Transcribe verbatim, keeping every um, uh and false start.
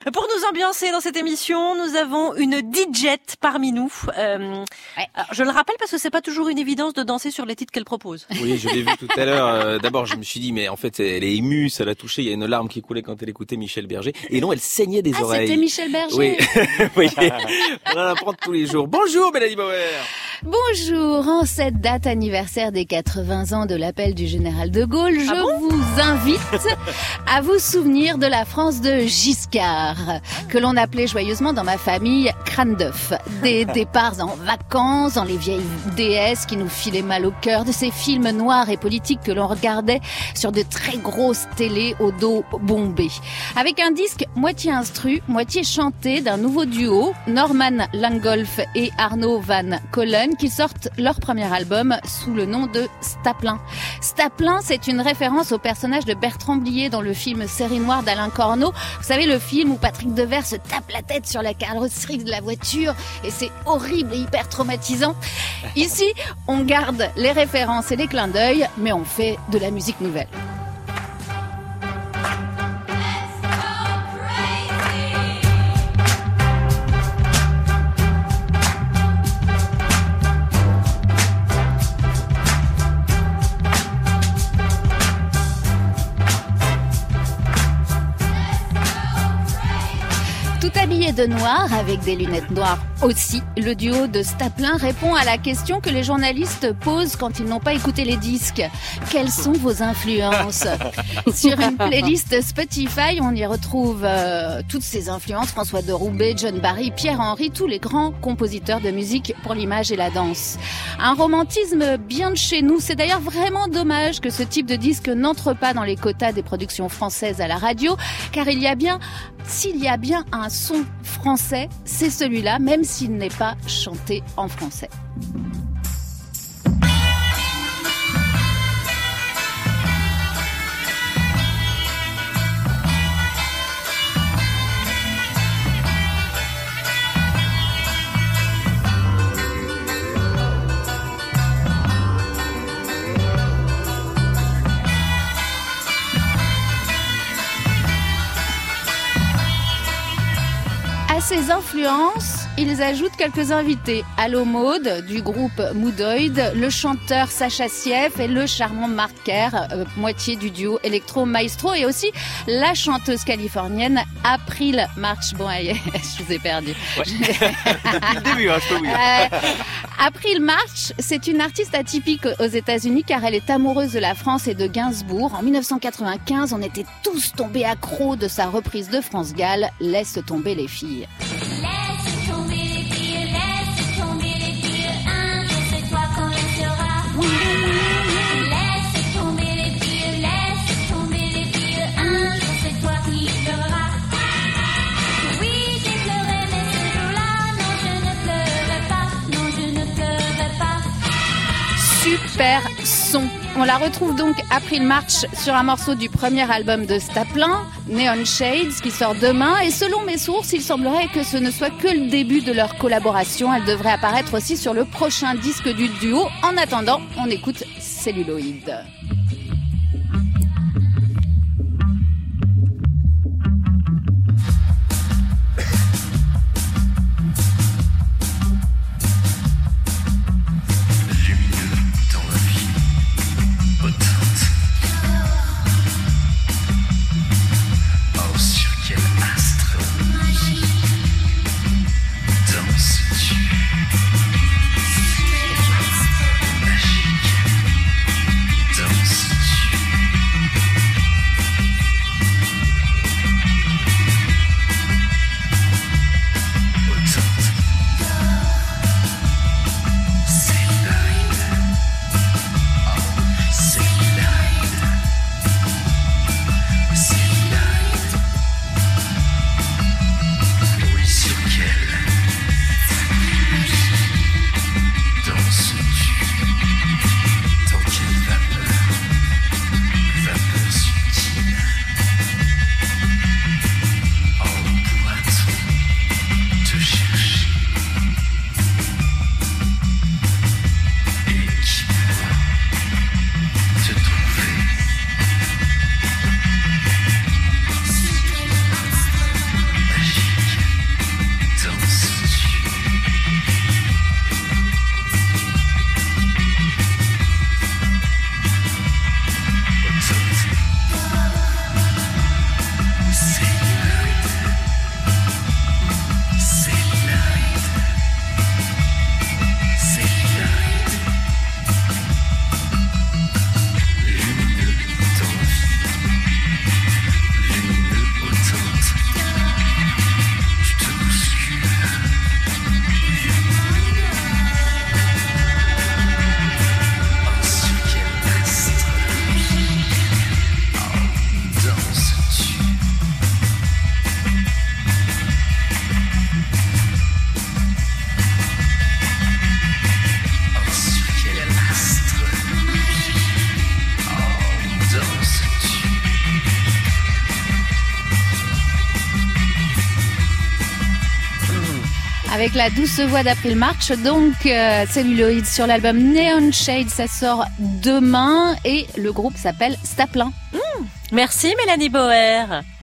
Pour nous ambiancer dans cette émission, nous avons une D J parmi nous. Euh, ouais. alors, je le rappelle parce que c'est pas toujours une évidence de danser sur les titres qu'elle propose. Oui, je l'ai vu tout à l'heure. Euh, d'abord, je me suis dit, mais en fait, elle est émue, ça l'a touchée. Il y a une larme qui coulait quand elle écoutait Michel Berger. Et non, elle saignait des ah, oreilles. C'était Michel Berger. Oui, oui. On en apprend tous les jours. Bonjour, Mélanie Bauer. Bonjour, en cette date anniversaire des quatre-vingts ans de l'appel du général de Gaulle, je ah bon vous invite à vous souvenir de la France de Giscard, que l'on appelait joyeusement dans ma famille crâne d'œuf. Des départs en vacances, dans les vieilles D S qui nous filaient mal au cœur, de ces films noirs et politiques que l'on regardait sur de très grosses télés au dos bombé. Avec un disque moitié instru, moitié chanté d'un nouveau duo, Norman Langolf et Arno van Collen, qui sortent leur premier album sous le nom de Staplin. Staplin, c'est une référence au personnage de Bertrand Blier dans le film Série Noire d'Alain Corneau. Vous savez, le film où Patrick Devers se tape la tête sur la carrosserie de la voiture et c'est horrible et hyper traumatisant. Ici, on garde les références et les clins d'œil, mais on fait de la musique nouvelle. Tout habillé de noir, avec des lunettes noires aussi, le duo de Staplin répond à la question que les journalistes posent quand ils n'ont pas écouté les disques. Quelles sont vos influences ? Sur une playlist Spotify, on y retrouve euh, toutes ces influences, François de Roubaix, John Barry, Pierre Henry, tous les grands compositeurs de musique pour l'image et la danse. Un romantisme bien de chez nous. C'est d'ailleurs vraiment dommage que ce type de disque n'entre pas dans les quotas des productions françaises à la radio, car il y a bien, s'il y a bien un son français, c'est celui-là, même s'il n'est pas chanté en français. À ces influences, ils ajoutent quelques invités. Allo Maude du groupe Moodoid, le chanteur Sacha Sieff et le charmant Mark Kerr, euh, moitié du duo Electro Maestro, et aussi la chanteuse californienne April March. Bon, allez, je vous ai perdu. Ouais. Depuis le début, hein, je peux vous dire. Euh, April March, c'est une artiste atypique aux États-Unis car elle est amoureuse de la France et de Gainsbourg. En dix-neuf cent quatre-vingt-quinze, on était tous tombés accros de sa reprise de France Gall, Laisse tomber les filles. Laisse tomber les filles, laisse tomber les filles, un jour c'est toi qu'on laissera. Oui, oui, laisse tomber les filles, laisse tomber les filles, un jour c'est toi qui pleureras. Oui, j'ai pleuré, mais ce jour-là, non, je ne pleurais pas, non, je ne pleurais pas. Super son. On la retrouve donc April March sur un morceau du premier album de Staplin, Neon Shades, qui sort demain. Et selon mes sources, il semblerait que ce ne soit que le début de leur collaboration. Elle devrait apparaître aussi sur le prochain disque du duo. En attendant, on écoute Celluloid. Magique, Avec la douce voix d'April March, donc euh, Celluloid sur l'album Neon Shade, ça sort demain et le groupe s'appelle Staplin. Mmh, merci Mélanie Bauer.